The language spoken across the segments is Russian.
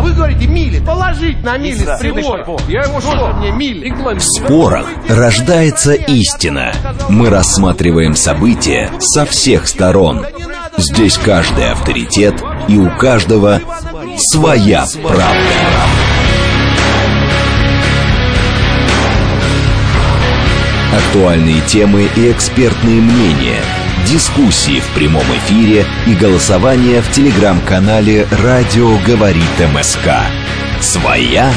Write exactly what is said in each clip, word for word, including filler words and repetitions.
вы говорите мили. Положить на мили с прибора. Я его что? Мне мили. В спорах рождается истина. Мы рассматриваем события со всех сторон. Здесь каждый авторитет, и у каждого своя правда. Актуальные темы и экспертные мнения, дискуссии в прямом эфире и голосование в телеграм-канале «Радио говорит МСК». «Своя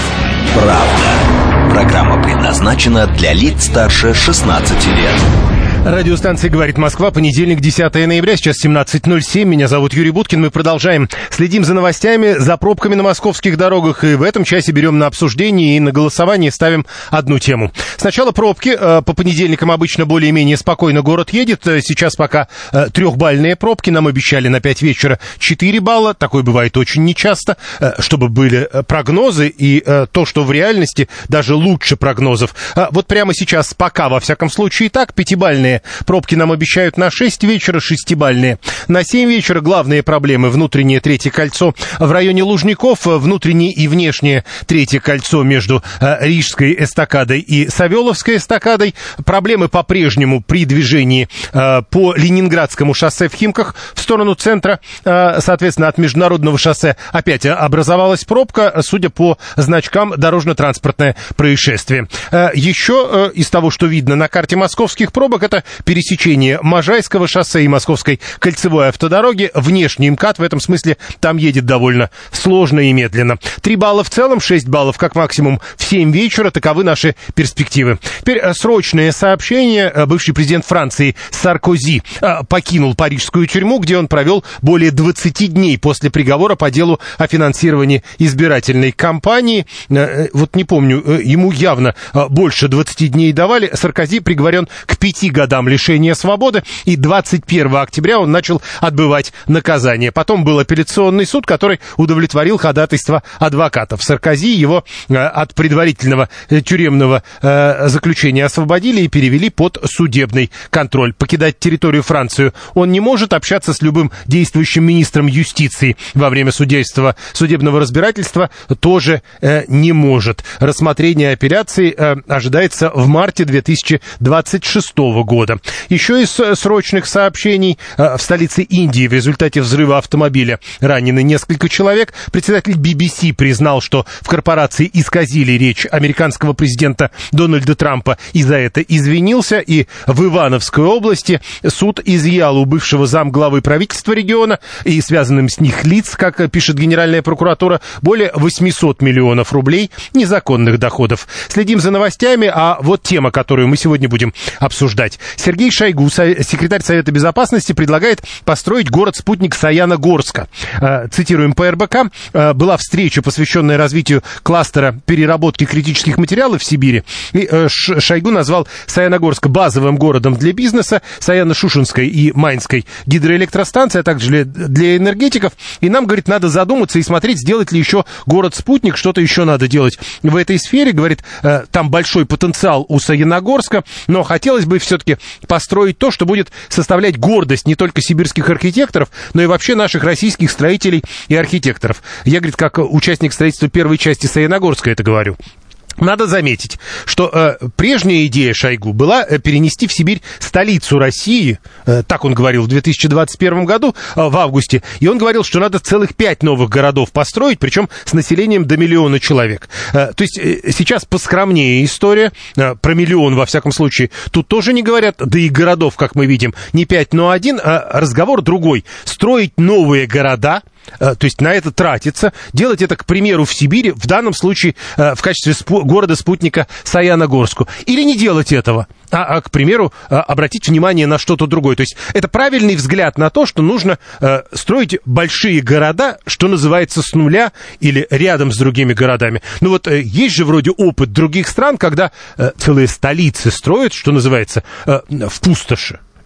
правда». Программа предназначена для лиц старше шестнадцати лет. Радиостанция «Говорит Москва», понедельник, десятое ноября, сейчас семнадцать ноль семь. Меня зовут Юрий Буткин. Мы продолжаем. Следим за новостями, за пробками на московских дорогах. И в этом часе берем на обсуждение и на голосование ставим одну тему. Сначала пробки. По понедельникам обычно более-менее спокойно город едет. Сейчас пока трехбальные пробки. Нам обещали на пять вечера четыре балла. Такое бывает очень нечасто. Чтобы были прогнозы и то, что в реальности даже лучше прогнозов. Вот прямо сейчас пока, во всяком случае, так, пятибальные пробки нам обещают на шесть вечера, шестибальные. На семь вечера главные проблемы. Внутреннее третье кольцо в районе Лужников, внутреннее и внешнее третье кольцо между э, Рижской эстакадой и Савеловской эстакадой. Проблемы по-прежнему при движении э, по Ленинградскому шоссе в Химках в сторону центра. Э, соответственно, от Международного шоссе опять образовалась пробка, судя по значкам, дорожно-транспортное происшествие. Э, еще э, из того, что видно на карте московских пробок, это пересечение Можайского шоссе и Московской кольцевой автодороги. Внешний МКАД в этом смысле там едет довольно сложно и медленно. Три балла в целом, шесть баллов как максимум в семь вечера. Таковы наши перспективы. Теперь срочное сообщение. Бывший президент Франции Саркози покинул парижскую тюрьму, где он провел более двадцати дней после приговора по делу о финансировании избирательной кампании. Вот не помню, ему явно больше двадцати дней давали. Саркози приговорен к пяти годам лишения свободы, и двадцать первого октября он начал отбывать наказание. Потом был апелляционный суд, который удовлетворил ходатайство адвокатов. Саркози его э, от предварительного э, тюремного э, заключения освободили и перевели под судебный контроль. Покидать территорию Франции он не может, общаться с любым действующим министром юстиции во время судейства, судебного разбирательства тоже э, не может. Рассмотрение апелляции э, ожидается в марте две тысячи двадцать шестого года. Еще из срочных сообщений. В столице Индии в результате взрыва автомобиля ранены несколько человек. Председатель би би си признал, что в корпорации исказили речь американского президента Дональда Трампа и за это извинился. И в Ивановской области суд изъял у бывшего замглавы правительства региона и связанным с них лиц, как пишет Генеральная прокуратура, более восемьсот миллионов рублей незаконных доходов. Следим за новостями, а вот тема, которую мы сегодня будем обсуждать. Сергей Шойгу, секретарь Совета Безопасности, предлагает построить город-спутник Саяногорска. Цитируем по эр бэ ка. Была встреча, посвященная развитию кластера переработки критических материалов в Сибири. И Шойгу назвал Саяногорск базовым городом для бизнеса, Саяно-Шушенской и Майнской гидроэлектростанции, а также для энергетиков. И нам, говорит, надо задуматься и смотреть, сделать ли еще город-спутник, что-то еще надо делать в этой сфере. Говорит, там большой потенциал у Саяногорска, но хотелось бы все-таки построить то, что будет составлять гордость не только сибирских архитекторов, но и вообще наших российских строителей и архитекторов. Я, говорит, как участник строительства первой части Саяногорска это говорю. Надо заметить, что э, прежняя идея Шойгу была э, перенести в Сибирь столицу России, э, так он говорил в две тысячи двадцать первом году, э, в августе, и он говорил, что надо целых пять новых городов построить, причем с населением до миллиона человек. Э, то есть э, сейчас поскромнее история, э, про миллион во всяком случае, тут тоже не говорят, да и городов, как мы видим, не пять, но один, а разговор другой. Строить новые города, то есть на это тратиться, делать это, к примеру, в Сибири, в данном случае в качестве спу- города-спутника Саяногорску. Или не делать этого, а, а, к примеру, обратить внимание на что-то другое. То есть это правильный взгляд на то, что нужно э, строить большие города, что называется, с нуля или рядом с другими городами. Ну вот э, есть же вроде опыт других стран, когда э, целые столицы строят, что называется, э, в пустоши.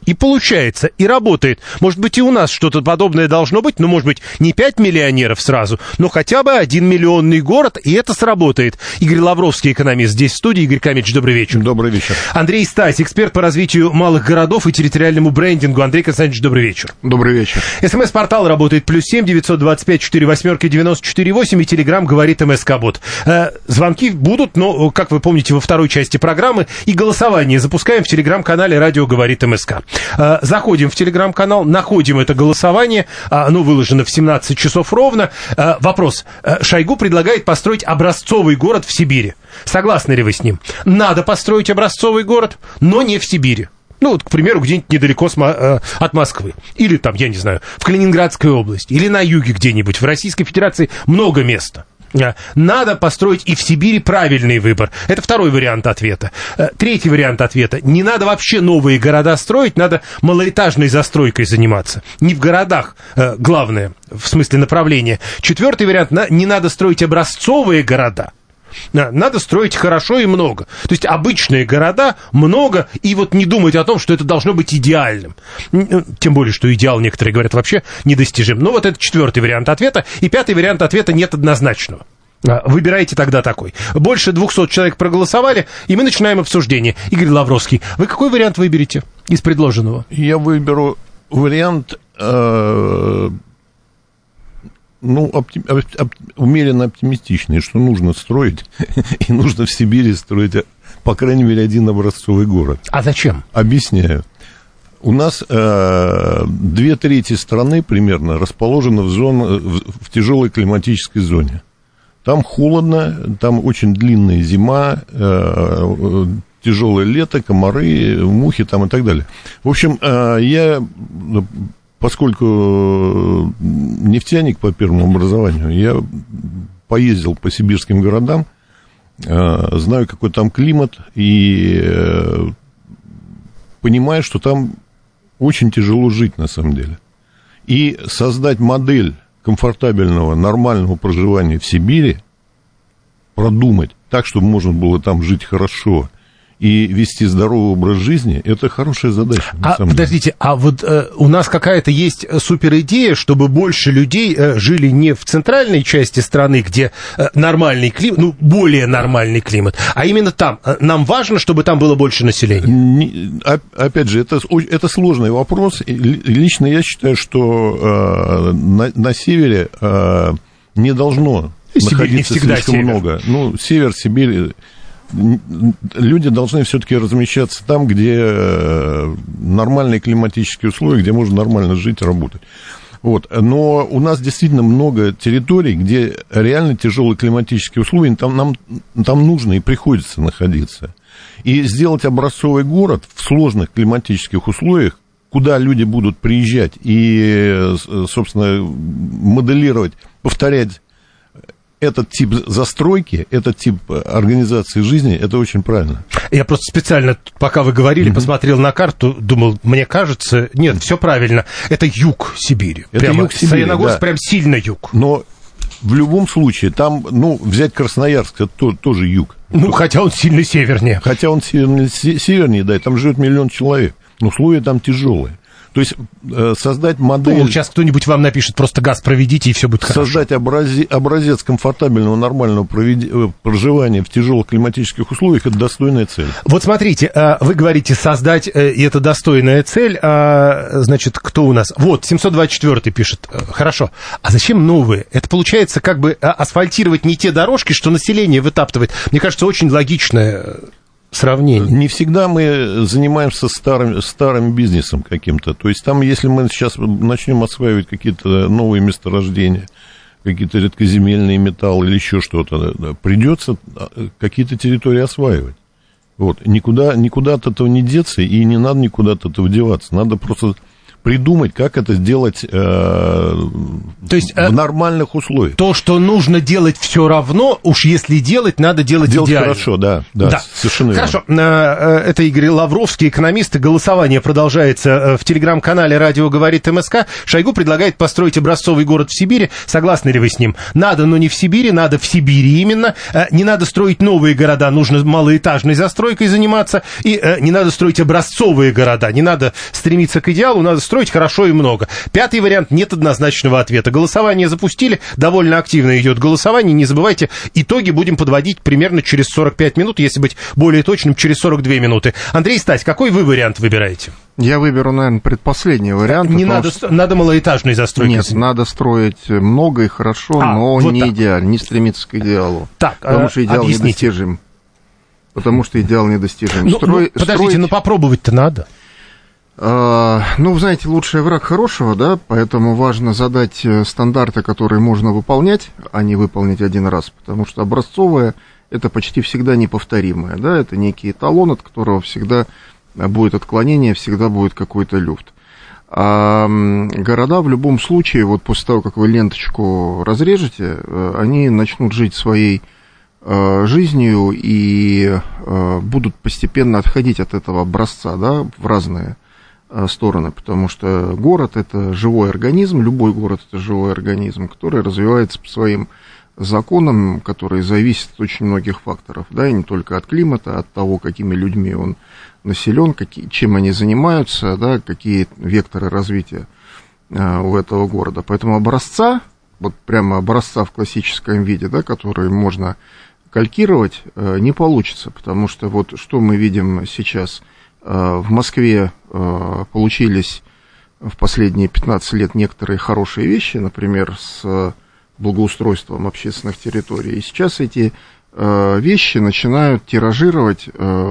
И получается, и работает. Может быть, и у нас что-то подобное должно быть, но, может быть, не пять миллионеров сразу, но хотя бы один миллионный город, и это сработает. Игорь Лавровский, экономист, здесь в студии. Игорь Камильевич, добрый вечер. Добрый вечер. Андрей Стась, эксперт по развитию малых городов и территориальному брендингу. Андрей Константинович, добрый вечер. Добрый вечер. СМС-портал работает плюс семь девятьсот двадцать пять четыре восьмерки девяносто четыре восемь, и Телеграм говорит МСК-бот. Э, звонки будут, но, как вы помните, во второй части программы, и голосование запускаем в Телеграм-канале «Радио говорит МСК». Заходим в Телеграм-канал, находим это голосование, оно выложено в семнадцать часов ровно. Вопрос. Шойгу предлагает построить образцовый город в Сибири. Согласны ли вы с ним? Надо построить образцовый город, но не в Сибири. Ну, вот, к примеру, где-нибудь недалеко от Москвы. Или там, я не знаю, в Калининградской области. Или на юге где-нибудь. В Российской Федерации много места. Надо построить и в Сибири правильный выбор. Это второй вариант ответа. Третий вариант ответа. Не надо вообще новые города строить, надо малоэтажной застройкой заниматься. Не в городах, главное, в смысле направления. Четвертый вариант. Не надо строить образцовые города. Надо строить хорошо и много. То есть обычные города много, и вот не думать о том, что это должно быть идеальным. Тем более, что идеал, некоторые говорят, вообще недостижим. Но вот это четвертый вариант ответа. И пятый вариант ответа нет однозначного. Выбирайте тогда такой. Больше двухсот человек проголосовали, и мы начинаем обсуждение. Игорь Лавровский, вы какой вариант выберете из предложенного? Я выберу вариант... Э- Ну, оптим, оп, умеренно оптимистичный, что нужно строить, и нужно в Сибири строить, по крайней мере, один образцовый город. А зачем? Объясняю. У нас э, две трети страны примерно расположены в, зоне, в, в тяжелой климатической зоне. Там холодно, там очень длинная зима, э, тяжелое лето, комары, мухи там и так далее. В общем, э, я... Поскольку нефтяник по первому образованию, я поездил по сибирским городам, знаю, какой там климат, и понимаю, что там очень тяжело жить на самом деле. И создать модель комфортабельного, нормального проживания в Сибири, продумать так, чтобы можно было там жить хорошо и вести здоровый образ жизни, это хорошая задача. А, подождите, деле. а вот э, у нас какая-то есть суперидея, чтобы больше людей э, жили не в центральной части страны, где э, нормальный климат, ну, более нормальный климат, а именно там. Нам важно, чтобы там было больше населения. Не, опять же, это, это сложный вопрос. Лично я считаю, что э, на, на севере э, не должно Сибирь находиться не слишком север. много. Ну, север, Сибирь... Люди должны все-таки размещаться там, где нормальные климатические условия, где можно нормально жить и работать. Вот. Но у нас действительно много территорий, где реально тяжелые климатические условия, там, нам, там нужно и приходится находиться. И сделать образцовый город в сложных климатических условиях, куда люди будут приезжать и, собственно, моделировать, повторять этот тип застройки, этот тип организации жизни, это очень правильно. Я просто специально, пока вы говорили, mm-hmm. посмотрел на карту, думал, мне кажется, нет, все правильно. Это юг Сибири. Это прямо юг Сибири, Саяногорск да. прям сильно юг. Но в любом случае, там, ну, взять Красноярск, это то, тоже юг. Ну, хотя он сильно севернее. Хотя он севернее, севернее, да, и там живет миллион человек. Но условия там тяжелые. То есть э, создать модель... Ну, сейчас кто-нибудь вам напишет, просто газ проведите, и все будет хорошо. Создать образи, образец комфортабельного, нормального проведи, проживания в тяжелых климатических условиях – это достойная цель. Вот смотрите, вы говорите создать, и это достойная цель, значит, кто у нас? Вот, семьсот двадцать четвёртый пишет, хорошо. А зачем новые? Это получается как бы асфальтировать не те дорожки, что население вытаптывает. Мне кажется, очень логичное... сравнение. Не всегда мы занимаемся старым, старым бизнесом каким-то. То есть там, если мы сейчас начнем осваивать какие-то новые месторождения, какие-то редкоземельные металлы или еще что-то, да, придется какие-то территории осваивать. Вот. Никуда, никуда от этого не деться, и не надо никуда от этого деваться. Надо просто придумать, как это сделать э, то есть, в э, нормальных условиях. То, что нужно делать все равно, уж если делать, надо делать, делать идеально. Хорошо, да, да, да. Совершенно Хорошо. Верно. Это Игорь Лавровский, экономист. Голосование продолжается в телеграм-канале «Радио говорит МСК». Шойгу предлагает построить образцовый город в Сибири. Согласны ли вы с ним? Надо, но не в Сибири, надо в Сибири именно. Не надо строить новые города, нужно малоэтажной застройкой заниматься. И не надо строить образцовые города, не надо стремиться к идеалу, надо строить хорошо и много. Пятый вариант, нет однозначного ответа. Голосование запустили, довольно активно идет голосование. Не забывайте, итоги будем подводить примерно через сорок пять минут, если быть более точным, через сорок две минуты. Андрей, Стась, какой вы вариант выбираете? Я выберу, наверное, предпоследний вариант. Не надо, что... надо малоэтажной застройки. Нет, надо строить много и хорошо, а, но вот не так. идеально, не стремиться к идеалу. Так, потому а, что идеал объясните. недостижим. Потому что идеал недостижим. Ну, Строй... ну, подождите, строить... ну попробовать-то надо. А, ну, вы знаете, лучший враг хорошего, да, поэтому важно задать стандарты, которые можно выполнять, а не выполнить один раз, потому что образцовое – это почти всегда неповторимое, да, это некий эталон, от которого всегда будет отклонение, всегда будет какой-то люфт. А города в любом случае, вот после того, как вы ленточку разрежете, они начнут жить своей жизнью и будут постепенно отходить от этого образца, да, в разные стороны, потому что город – это живой организм, любой город – это живой организм, который развивается по своим законам, которые зависят от очень многих факторов, да, и не только от климата, от того, какими людьми он населен, какие, чем они занимаются, да, какие векторы развития а, у этого города. Поэтому образца, вот прямо образца в классическом виде, да, который можно калькировать, а, не получится, потому что вот что мы видим сейчас – в Москве получились в последние пятнадцать лет некоторые хорошие вещи, например, с благоустройством общественных территорий. И сейчас эти вещи начинают тиражировать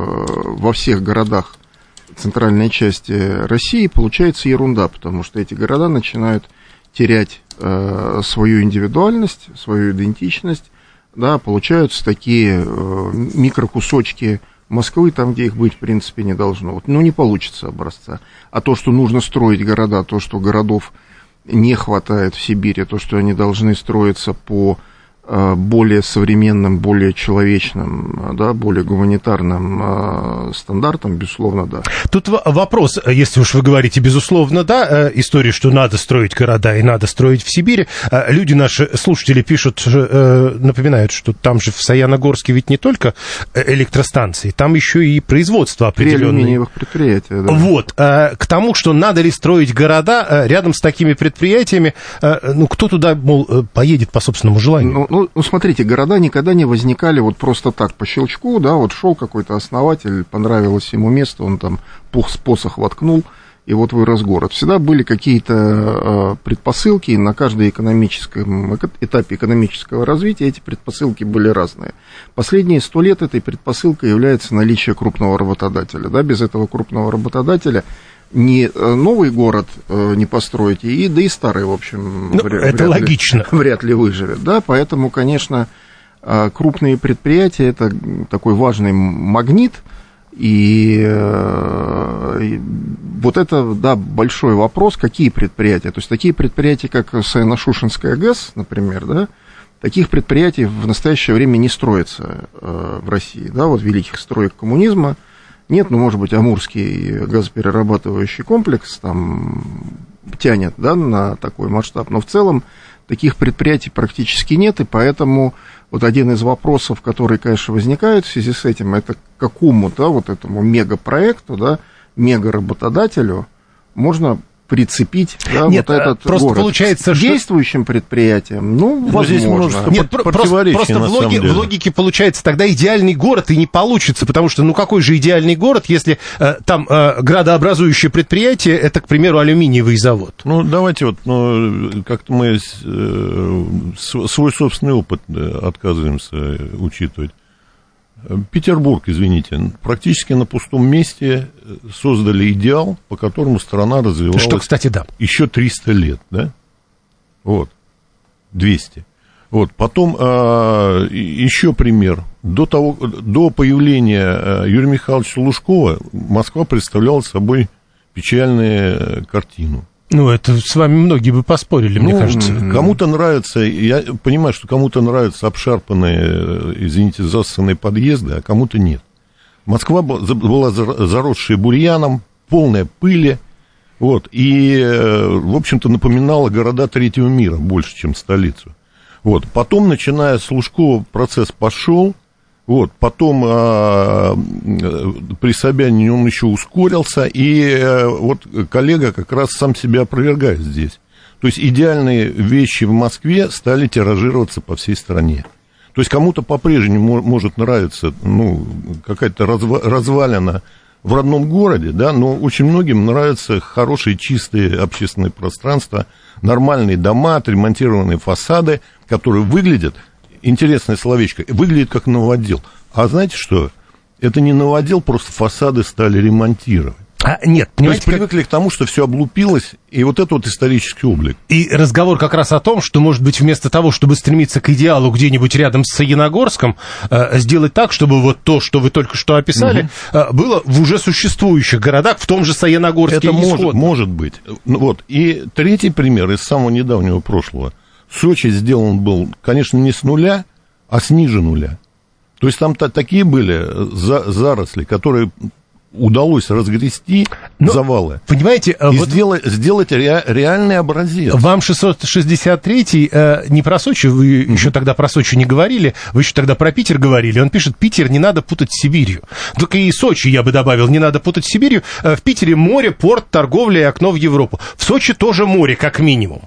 во всех городах центральной части России. Получается ерунда, потому что эти города начинают терять свою индивидуальность, свою идентичность. Да, получаются такие микрокусочки Москвы, там, где их быть, в принципе, не должно. Вот, ну, не получится образца. А то, что нужно строить города, то, что городов не хватает в Сибири, то, что они должны строиться по более современным, более человечным, да, более гуманитарным стандартам, безусловно, да. Тут вопрос, если уж вы говорите, безусловно, да, история, что надо строить города и надо строить в Сибири. Люди, наши слушатели, пишут, напоминают, что там же в Саяногорске ведь не только электростанции, там еще и производство определенное. Три алюминиевых предприятия, да. Вот, к тому, что надо ли строить города рядом с такими предприятиями, ну, кто туда, мол, поедет по собственному желанию? Ну, Ну, ну, смотрите, города никогда не возникали вот просто так, по щелчку, да, вот шел какой-то основатель, понравилось ему место, он там посох воткнул, и вот вырос город. Всегда были какие-то э, предпосылки, и на каждом экономическом этапе экономического развития эти предпосылки были разные. Последние сто лет этой предпосылкой является наличие крупного работодателя, да, без этого крупного работодателя не новый город э, не построите, и, да и старый, в общем, ну, вряд, это вряд логично. Ли, вряд ли выживет, да, поэтому, конечно, крупные предприятия – это такой важный магнит, и, э, и вот это, да, большой вопрос, какие предприятия, то есть такие предприятия, как Саяно-Шушенская ГЭС, например, да, таких предприятий в настоящее время не строится э, в России, да, вот великих строек коммунизма нет, ну, может быть, Амурский газоперерабатывающий комплекс там тянет, да, на такой масштаб, но в целом таких предприятий практически нет, и поэтому вот один из вопросов, который, конечно, возникает в связи с этим, это какому, да, вот этому мегапроекту, да, мегаработодателю можно прицепить, да, Нет, вот этот просто город получается, к действующим что... предприятиям, ну, возможно. Здесь множество Нет, просто, просто в, логи, в логике получается тогда идеальный город и не получится, потому что, ну, какой же идеальный город, если э, там э, градообразующее предприятие, это, к примеру, алюминиевый завод? Ну, давайте вот, ну, как-то мы э, свой собственный опыт отказываемся учитывать. Петербург, извините, практически на пустом месте создали идеал, по которому страна развивалась. Что, кстати, да. Еще триста лет, да? Вот. двести. Вот. Потом а, еще пример. До, того, до появления Юрия Михайловича Лужкова Москва представляла собой печальную картину. Ну, это с вами многие бы поспорили, ну, мне кажется. Кому-то нравится, я понимаю, что кому-то нравятся обшарпанные, извините, засанные подъезды, а кому-то нет. Москва была заросшая бурьяном, полная пыли, вот, и, в общем-то, напоминала города третьего мира больше, чем столицу. Вот. Потом, начиная с Лужкова, процесс пошел. Вот. Потом а, при Собянине он еще ускорился. И а, вот коллега как раз сам себя опровергает здесь. То есть идеальные вещи в Москве стали тиражироваться по всей стране. То есть кому-то по-прежнему может нравиться, ну, какая-то разва- развалина в родном городе, да, но очень многим нравятся хорошие, чистые общественные пространства, нормальные дома, отремонтированные фасады, которые выглядят, интересное словечко, выглядят как новодел. А знаете что? Это не новодел, просто фасады стали ремонтировать. А, нет, то есть привыкли как... к тому, что все облупилось, и вот это вот исторический облик. И разговор как раз о том, что, может быть, вместо того, чтобы стремиться к идеалу где-нибудь рядом с Саяногорском, э, сделать так, чтобы вот то, что вы только что описали, угу. э, было в уже существующих городах, в том же Саяногорске. Это может, может быть. Вот. И третий пример из самого недавнего прошлого. Сочи сделан был, конечно, не с нуля, а с ниже нуля. То есть там такие были за, заросли, которые... удалось разгрести но, завалы. Понимаете, и вот сделать, сделать ре, реальный образец. Вам шестьсот шестьдесят третий э, не про Сочи, вы mm-hmm. еще тогда про Сочи не говорили, вы еще тогда про Питер говорили. Он пишет, Питер не надо путать с Сибирью. Только и Сочи, я бы добавил, не надо путать с Сибирью. Э, в Питере море, порт, торговля и окно в Европу. В Сочи тоже море, как минимум.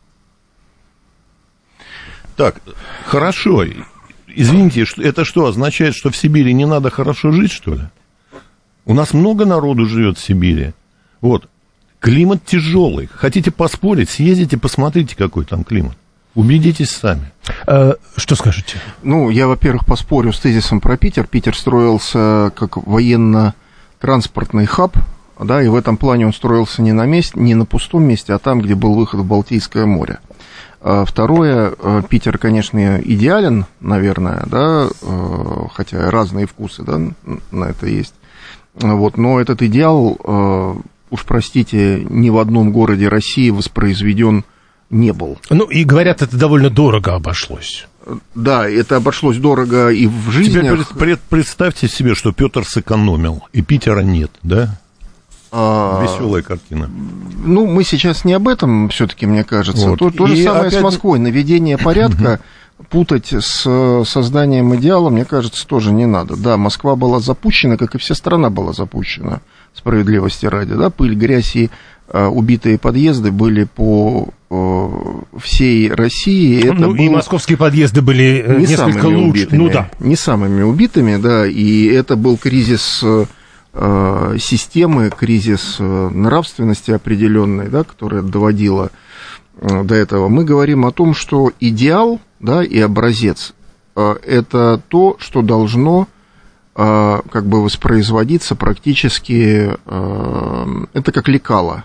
Так, хорошо. Извините, это что, означает, что в Сибири не надо хорошо жить, что ли? У нас много народу живет в Сибири. Вот. Климат тяжелый. Хотите поспорить, съездите, посмотрите, какой там климат. Убедитесь сами. А, что скажете? Ну, я, во-первых, поспорю с тезисом про Питер. Питер строился как военно-транспортный хаб, да, и в этом плане он строился не на месте, не на пустом месте, а там, где был выход в Балтийское море. Второе, Питер, конечно, идеален, наверное, да, хотя разные вкусы, да, на это есть. Вот, но этот идеал, уж простите, ни в одном городе России воспроизведен не был. Ну, и говорят, это довольно дорого обошлось. Да, это обошлось дорого и в жизни. Теперь пред, представьте себе, что Петр сэкономил, и Питера нет, да? А, веселая картина. Ну, мы сейчас не об этом, все-таки, мне кажется. Вот. То, то же самое опять... с Москвой. Наведение порядка путать с созданием идеала, мне кажется, тоже не надо. Да, Москва была запущена, как и вся страна была запущена, справедливости ради. Да? Пыль, грязь и а, убитые подъезды были по а, всей России. Это ну, было... и московские подъезды были не несколько лучше. Убитыми, ну, да. Не самыми убитыми, да, и это был кризис... системы, кризис нравственности определенной, да, которая доводила до этого. Мы говорим о том, что идеал, да, и образец – это то, что должно как бы воспроизводиться практически, это как лекало.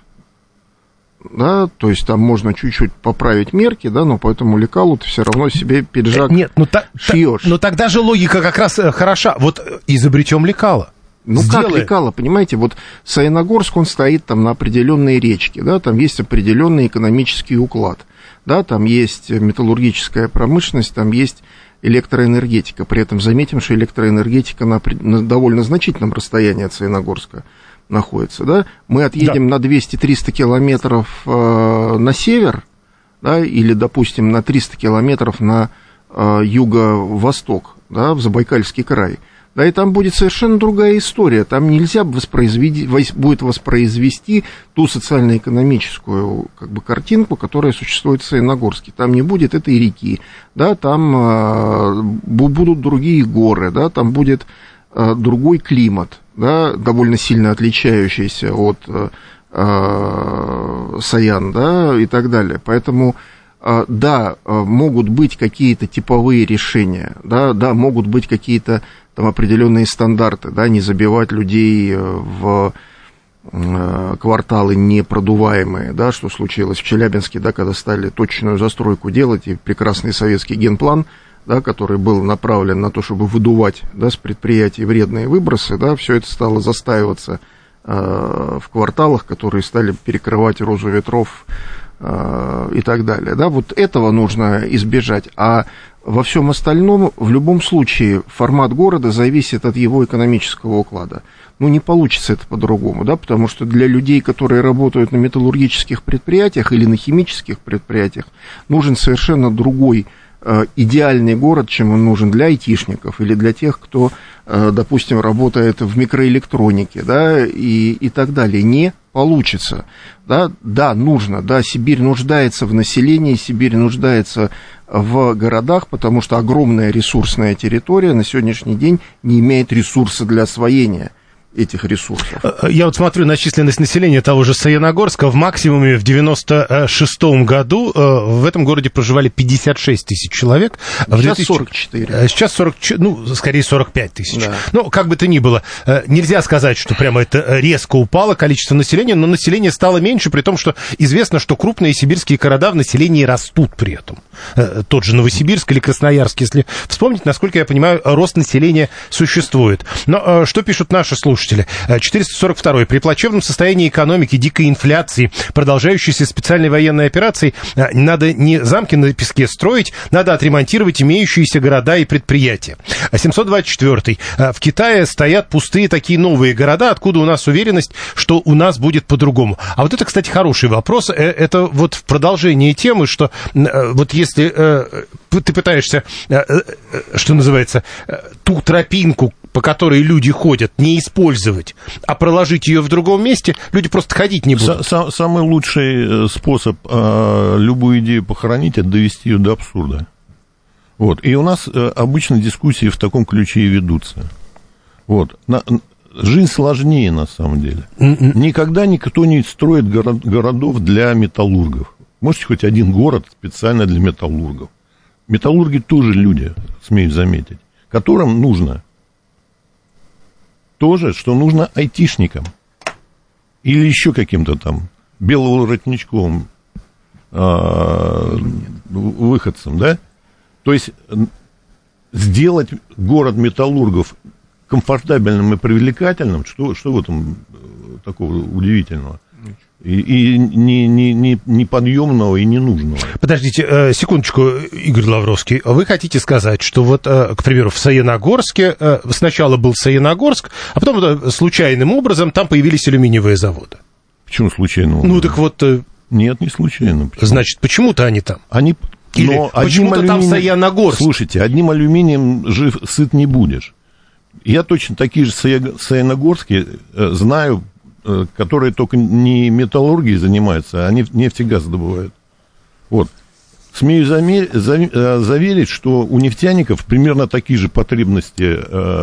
Да, то есть там можно чуть-чуть поправить мерки, да, но по этому лекалу ты все равно себе пиджак Нет, ну, та, шьешь. Та, но тогда же логика как раз хороша. Вот изобретем лекало. Ну, Сделай. Как лекало, понимаете, вот Саяногорск, он стоит там на определенной речке, да, там есть определенный экономический уклад, да, там есть металлургическая промышленность, там есть электроэнергетика, при этом заметим, что электроэнергетика на, на довольно значительном расстоянии от Саяногорска находится, да, мы отъедем да. на двести-триста километров э, на север, да, или, допустим, на триста километров на э, юго-восток, да, в Забайкальский край. Да, и там будет совершенно другая история. Там нельзя воспроизвести, будет воспроизвести ту социально-экономическую как бы, картинку, которая существует в Саяногорске. Там не будет этой реки, да, там а, будут другие горы, да, там будет а, другой климат, да, довольно сильно отличающийся от а, Саян, да, и так далее. Поэтому... Да, могут быть какие-то типовые решения, да, да, могут быть какие-то там определенные стандарты, да, не забивать людей в кварталы непродуваемые, да, что случилось в Челябинске, да, когда стали точечную застройку делать, и прекрасный советский генплан, да, который был направлен на то, чтобы выдувать, да, с предприятий вредные выбросы, да, все это стало застаиваться в кварталах, которые стали перекрывать розу ветров и так далее. Да, вот этого нужно избежать. А во всем остальном, в любом случае, формат города зависит от его экономического уклада. Ну, не получится это по-другому, да, потому что для людей, которые работают на металлургических предприятиях или на химических предприятиях, нужен совершенно другой э, идеальный город, чем он нужен для айтишников или для тех, кто, э, допустим, работает в микроэлектронике, да, и, и так далее. Не получится. Да, да, нужно, да, Сибирь нуждается в населении, Сибирь нуждается в городах, потому что огромная ресурсная территория на сегодняшний день не имеет ресурса для освоения этих ресурсов. Я вот смотрю на численность населения того же Саяногорска. В максимуме в девяносто шестом году в этом городе проживали пятьдесят шесть тысяч человек. Сейчас две тысячи... сорок четыре. Сейчас сорок, ну, скорее сорок пять тысяч. Да. Ну, как бы то ни было, нельзя сказать, что прямо это резко упало количество населения, но население стало меньше, при том, что известно, что крупные сибирские города в населении растут при этом. Тот же Новосибирск или Красноярск, если вспомнить, насколько я понимаю, рост населения существует. Но что пишут наши слушатели? четыреста сорок второй. При плачевном состоянии экономики, дикой инфляции, продолжающейся специальной военной операцией, надо не замки на песке строить, надо отремонтировать имеющиеся города и предприятия. семьсот двадцать четвёртый. В Китае стоят пустые такие новые города, откуда у нас уверенность, что у нас будет по-другому. А вот это, кстати, хороший вопрос. Это вот в продолжении темы, что вот если ты пытаешься, что называется, ту тропинку, по которой люди ходят, не использовать, а проложить ее в другом месте, люди просто ходить не будут. Самый лучший способ э, любую идею похоронить — это довести ее до абсурда. Вот. И у нас э, обычно дискуссии в таком ключе и ведутся. Вот. На, жизнь сложнее, на самом деле. Mm-hmm. Никогда никто не строит город, городов для металлургов. Можете хоть один город специально для металлургов. Металлурги тоже люди, смею заметить, которым нужно то же, что нужно айтишникам или еще каким-то там беловоротничковым э, выходцам, да? То есть сделать город металлургов комфортабельным и привлекательным, что, что в этом такого удивительного? И, и не, не, не, неподъемного и ненужного. Подождите, э, секундочку, Игорь Лавровский. Вы хотите сказать, что вот, э, к примеру, в Саяногорске э, сначала был Саяногорск, а потом э, случайным образом там появились алюминиевые заводы? Почему случайным образом? Ну, так вот... Э, Нет, не случайно. Почему? Значит, почему-то они там? Они... Или Но почему-то алюминием... там Саяногорск? Слушайте, одним алюминием жив, сыт не будешь. Я точно такие же Саяногорские э, знаю, которые только не металлургией занимаются, а нефть и газ добывают. Вот. Смею заверить, что у нефтяников примерно такие же потребности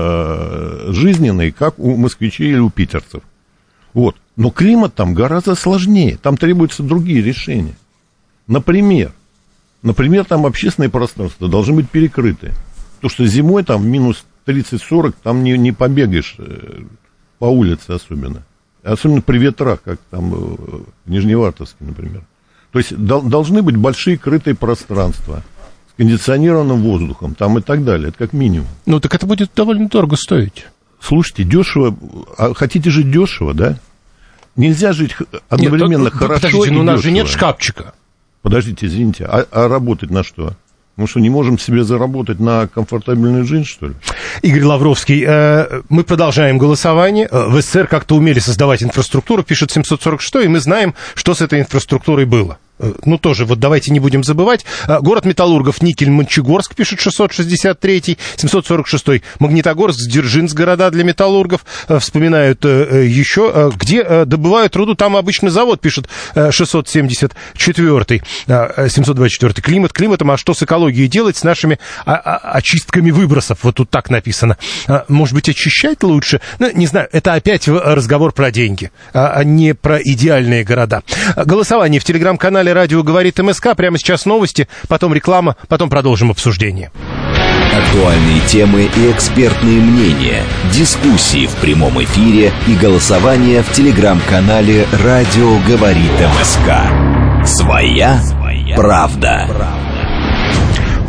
э, жизненные, как у москвичей или у питерцев. Вот. Но климат там гораздо сложнее, там требуются другие решения. Например, например, там общественные пространства должны быть перекрыты. Потому что зимой там в минус тридцать-сорок там не, не побегаешь по улице особенно. Особенно при ветрах, как там в Нижневартовске, например. То есть дол- должны быть большие крытые пространства с кондиционированным воздухом там и так далее. Это как минимум. Ну, так это будет довольно дорого стоить. Слушайте, дешево. А хотите жить дешево, да? Нельзя жить одновременно Нет, хорошо подождите, и но у нас дешево. же нет шкафчика. Подождите, извините. А, а работать на что? Мы что, не можем себе заработать на комфортабельную жизнь, что ли? Игорь Лавровский, э, мы продолжаем голосование. В СССР как-то умели создавать инфраструктуру, пишет семьсот сорок шесть, и мы знаем, что с этой инфраструктурой было. Ну, тоже, вот давайте не будем забывать. Город металлургов Никель-Мончегорск, пишет шестьсот шестьдесят три, семьсот сорок шесть. Магнитогорск, Дзержинск, города для металлургов. Вспоминают еще, где добывают руду, там обычный завод, пишет шестьсот семьдесят четыре, семьсот двадцать четыре. Климат климатом, а что с экологией делать, с нашими очистками выбросов? Вот тут так написано. Может быть, очищать лучше? Ну, не знаю, это опять разговор про деньги, а не про идеальные города. Голосование в телеграм-канале «Радио говорит МСК». Прямо сейчас новости, потом реклама, потом продолжим обсуждение. Актуальные темы и экспертные мнения, дискуссии в прямом эфире и голосование в телеграм-канале «Радио говорит МСК». Своя правда.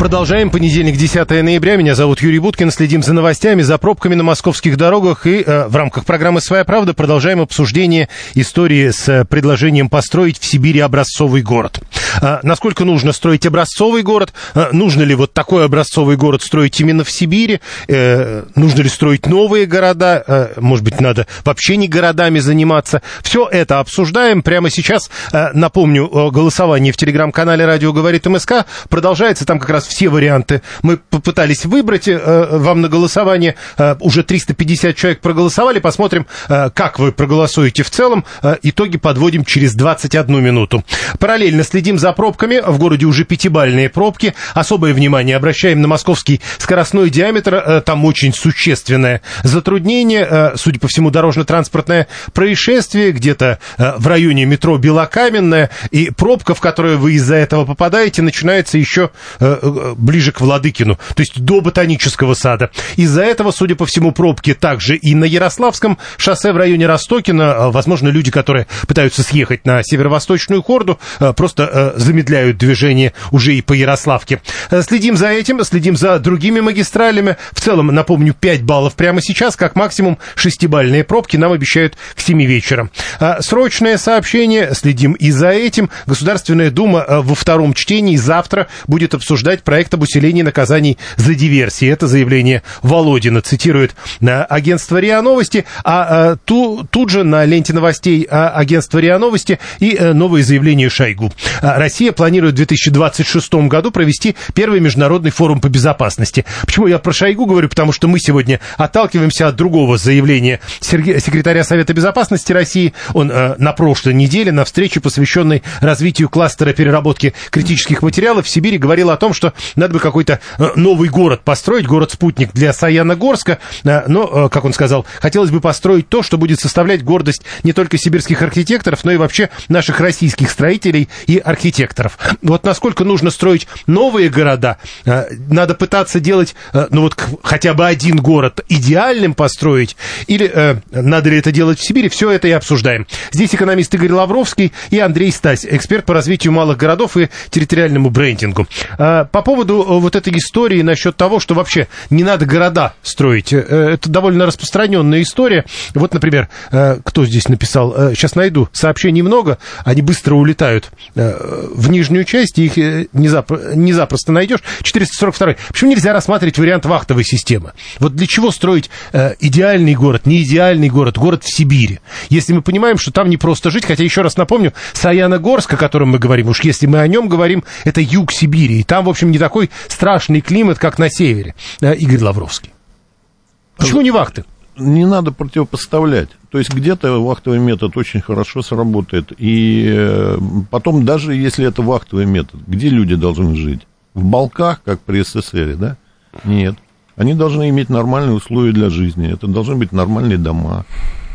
Продолжаем. Понедельник, десятое ноября. Меня зовут Юрий Буткин. Следим за новостями, за пробками на московских дорогах. И э, в рамках программы «Своя правда» продолжаем обсуждение истории с э, предложением построить в Сибири образцовый город. Э, насколько нужно строить образцовый город? Э, нужно ли вот такой образцовый город строить именно в Сибири? Э, нужно ли строить новые города? Э, может быть, надо вообще не городами заниматься? Все это обсуждаем. Прямо сейчас, э, напомню, голосование в телеграм-канале «Радио говорит МСК» продолжается. Там как раз все варианты мы попытались выбрать э, вам на голосование. Э, уже триста пятьдесят человек проголосовали. Посмотрим, э, как вы проголосуете в целом. Э, итоги подводим через двадцать одну минуту. Параллельно следим за пробками. В городе уже пятибалльные пробки. Особое внимание обращаем на московский скоростной диаметр. Э, там очень существенное затруднение. Э, судя по всему, дорожно-транспортное происшествие. Где-то э, в районе метро Белокаменное. И пробка, в которую вы из-за этого попадаете, начинается еще э, ближе к Владыкину, то есть до Ботанического сада. Из-за этого, судя по всему, пробки также и на Ярославском шоссе в районе Ростокина. Возможно, люди, которые пытаются съехать на северо-восточную Хорду, просто замедляют движение уже и по Ярославке. Следим за этим, следим за другими магистралями. В целом, напомню, пять баллов прямо сейчас, как максимум шестибалльные пробки нам обещают к семи вечера. Срочное сообщение, следим и за этим. Государственная Дума во втором чтении завтра будет обсуждать проект об усилении наказаний за диверсии. Это заявление Володина цитирует агентство РИА Новости, а, а ту, тут же на ленте новостей агентства РИА Новости и а, новое заявление Шойгу. А, Россия планирует в две тысячи двадцать шестом году провести первый международный форум по безопасности. Почему я про Шойгу говорю? Потому что мы сегодня отталкиваемся от другого заявления Сергея, секретаря Совета Безопасности России. Он а, на прошлой неделе на встрече, посвященной развитию кластера переработки критических материалов в Сибири, говорил о том, что надо бы какой-то новый город построить, город-спутник для Саяногорска, но, как он сказал, хотелось бы построить то, что будет составлять гордость не только сибирских архитекторов, но и вообще наших российских строителей и архитекторов. Вот насколько нужно строить новые города, надо пытаться делать, ну вот хотя бы один город идеальным построить, или надо ли это делать в Сибири, все это и обсуждаем. Здесь экономист Игорь Лавровский и Андрей Стась, эксперт по развитию малых городов и территориальному брендингу. По поводу вот этой истории насчет того, что вообще не надо города строить, это довольно распространенная история. Вот, например, кто здесь написал, сейчас найду, сообщений много, они быстро улетают в нижнюю часть, и их не, запро- не запросто найдешь. четыреста сорок два. Почему нельзя рассматривать вариант вахтовой системы? Вот для чего строить идеальный город, не идеальный город, город в Сибири? Если мы понимаем, что там не просто жить, хотя еще раз напомню, Саяногорск, о котором мы говорим, уж если мы о нем говорим, это юг Сибири, и там, в общем, не такой страшный климат, как на севере. Игорь Лавровский. Почему не вахты? Не надо противопоставлять. То есть где-то вахтовый метод очень хорошо сработает. И потом, даже если это вахтовый метод, где люди должны жить? В балках, как при СССР, да? Нет. Они должны иметь нормальные условия для жизни. Это должны быть нормальные дома,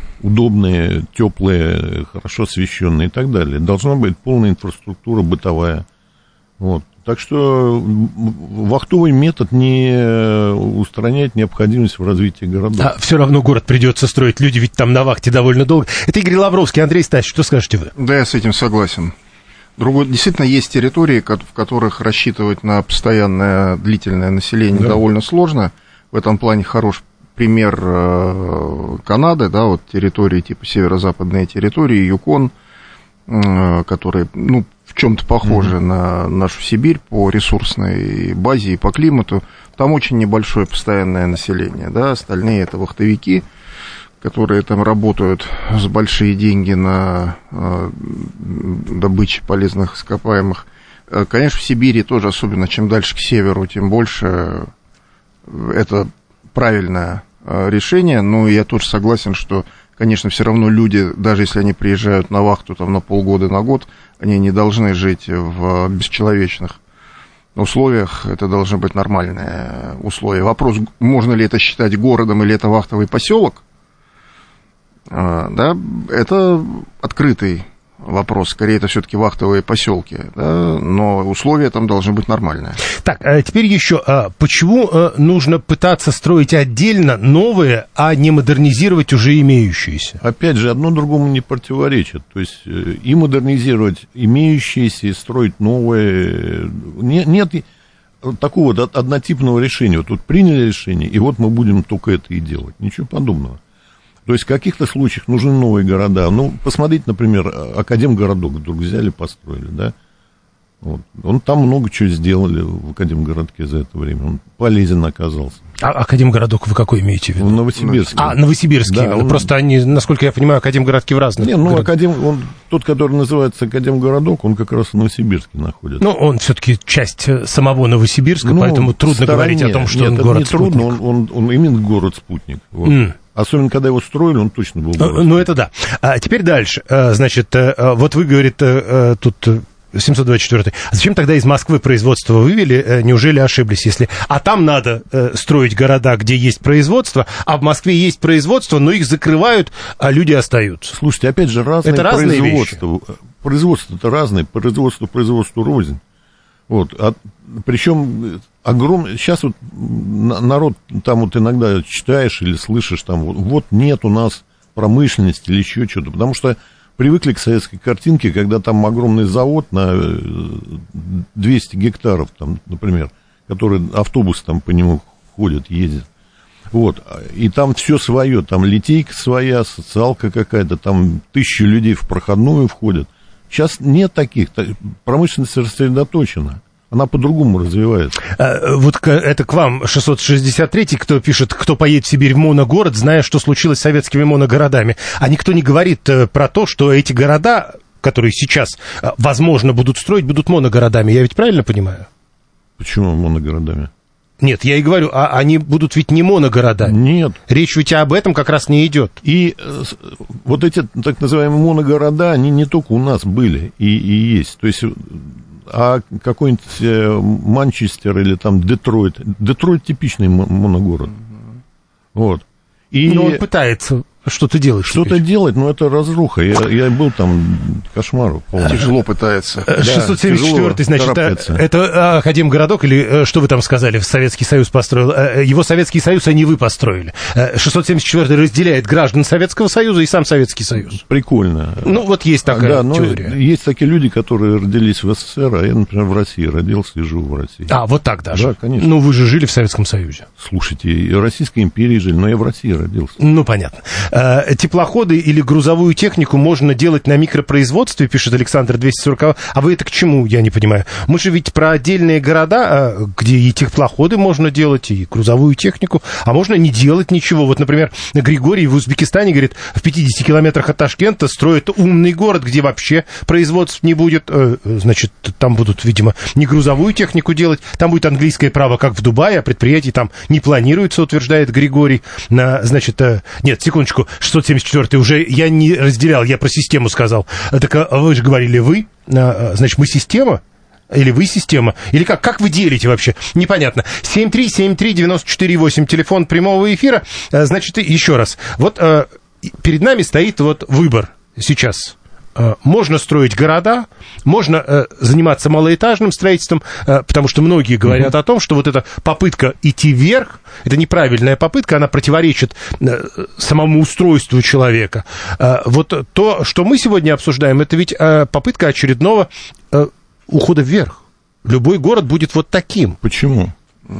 удобные, теплые, хорошо освещенные и так далее. Должна быть полная инфраструктура бытовая. Вот. Так что вахтовый метод не устраняет необходимость в развитии городов. А все равно город придется строить. Люди ведь там на вахте довольно долго. Это Игорь Лавровский, Андрей Стась. Что скажете вы? Да, я с этим согласен. Другой, действительно, есть территории, в которых рассчитывать на постоянное длительное население да. довольно сложно. В этом плане хорош пример Канады, да, вот территории типа северо-западные территории, Юкон, которые, ну, в чем-то похожи mm-hmm. на нашу Сибирь по ресурсной базе и по климату. Там очень небольшое постоянное население, да, остальные это вахтовики, которые там работают за большие деньги на э, добыче полезных ископаемых. Конечно, в Сибири тоже, особенно чем дальше к северу, тем больше это правильное решение, но я тоже согласен, что, конечно, все равно люди, даже если они приезжают на вахту там, на полгода, на год, они не должны жить в бесчеловечных условиях, это должны быть нормальные условия. Вопрос, можно ли это считать городом или это вахтовый поселок, да, это открытый вопрос, скорее это все-таки вахтовые поселки, да, но условия там должны быть нормальные. Так, а теперь еще, почему нужно пытаться строить отдельно новые, а не модернизировать уже имеющиеся? Опять же, одно другому не противоречит, то есть и модернизировать имеющиеся, и строить новые, нет, нет такого вот однотипного решения. Вот тут приняли решение, и вот мы будем только это и делать. Ничего подобного. То есть в каких-то случаях нужны новые города. Ну, посмотрите, например, Академгородок вдруг взяли, построили, да? Вот. Он там много чего сделали в Академгородке за это время. Он полезен оказался. А Академгородок вы какой имеете в виду? В Новосибирске. А, Новосибирский. Да, он... Просто они, насколько я понимаю, Академгородки в разных. Не, ну, город... Академ... он, тот, который называется Академгородок, он как раз в Новосибирске находится. Ну, он все-таки часть самого Новосибирска, ну, поэтому трудно стороне. говорить о том, что Нет, он это город-спутник. Не трудно, он, он, он именно город-спутник. Вот. Mm. Особенно, когда его строили, он точно был город. Ну, это да. А теперь дальше. Значит, вот вы, говорит, тут... семьсот двадцать четвёртый. А зачем тогда из Москвы производство вывели? Неужели ошиблись? Если... А там надо э, строить города, где есть производство, а в Москве есть производство, но их закрывают, а люди остаются. Слушайте, опять же, разные это производства. Вещи. Производство-то разное, производство производству рознь. Вот. А, причем огромный... Сейчас вот народ там вот иногда читаешь или слышишь, там вот, вот нет у нас промышленности или еще что-то, потому что привыкли к советской картинке, когда там огромный завод на двести гектаров, там, например, который автобус там по нему ходит, ездит. Вот. И там все свое, там литейка своя, социалка какая-то, там тысячи людей в проходную входят. Сейчас нет таких, промышленность рассредоточена. Она по-другому развивается. А, вот это к вам, шестьсот шестьдесят третий, кто пишет, кто поедет в Сибирь в моногород, зная, что случилось с советскими моногородами. А никто не говорит про то, что эти города, которые сейчас, возможно, будут строить, будут моногородами. Я ведь правильно понимаю? Почему моногородами? Нет, я и говорю, а они будут ведь не моногорода. Нет. Речь ведь об этом как раз не идет. И вот эти так называемые моногорода, они не только у нас были и, и есть. То есть... А какой-нибудь Манчестер или там Детройт. Детройт типичный моногород. Вот. И но он пытается что-то делать. Что-то теперь. делать, но это разруха. Я, я был там, кошмар. Тяжело пытается. шестьсот семьдесят четвёртый, да, значит, торопится. Это Академгородок, или что вы там сказали, Советский Союз построил? Его Советский Союз, а не вы построили. шестьсот семьдесят четвёртый разделяет граждан Советского Союза и сам Советский Союз. Прикольно. Ну, вот есть такая да, теория. Есть такие люди, которые родились в СССР, а я, например, в России родился и живу в России. А, вот так даже? Да, конечно. Ну, вы же жили в Советском Союзе. Слушайте, и в Российской империи жили, но я в России родился. Ну, понятно. Теплоходы или грузовую технику можно делать на микропроизводстве, пишет Александр двести сорок. А вы это к чему, я не понимаю? Мы же ведь про отдельные города, где и теплоходы можно делать, и грузовую технику, а можно не делать ничего. Вот, например, Григорий в Узбекистане, говорит, в пятидесяти километрах от Ташкента строят умный город, где вообще производств не будет. Значит, там будут, видимо, не грузовую технику делать, там будет английское право, как в Дубае, а предприятий там не планируется, утверждает Григорий. На, значит, нет, секундочку, шестьсот семьдесят четвёртый уже я не разделял, я про систему сказал. Так а вы же говорили вы, значит, мы система? Или вы система? Или как? Как вы делите вообще? Непонятно. семь три семь три девяносто четыре восемь, телефон прямого эфира. Значит, еще раз. Вот перед нами стоит вот выбор сейчас. Можно строить города, можно э, заниматься малоэтажным строительством, э, потому что многие говорят mm-hmm. о том, что вот эта попытка идти вверх, это неправильная попытка, она противоречит э, самому устройству человека. Э, вот то, что мы сегодня обсуждаем, это ведь э, попытка очередного э, ухода вверх. Любой город будет вот таким. Почему?